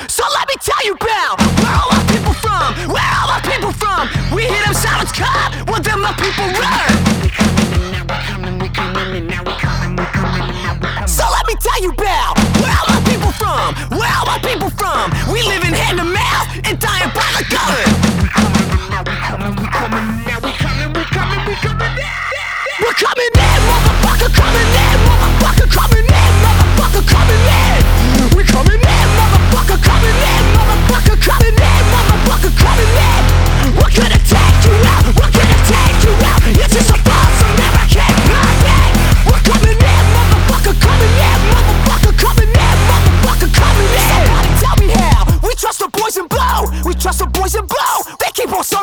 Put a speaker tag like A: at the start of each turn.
A: So let me tell you about where all my people from, where all my people from. We hear them sirens come, well then my people run. So let me tell you about where all my people from, where all my people from. We living hand to mouth and dying by the gun. We're coming in, motherfucker, coming in, motherfucker, coming in, motherfucker, coming in. We're coming in, motherfucker, coming in, motherfucker, coming in, motherfucker, coming in. We're gonna take you out, we're gonna take you out. It's just a false American market. We're coming in, motherfucker, coming in, motherfucker, coming in, motherfucker, coming in. Somebody tell me how. We trust the boys in blue, we trust the boys in blue. They keep on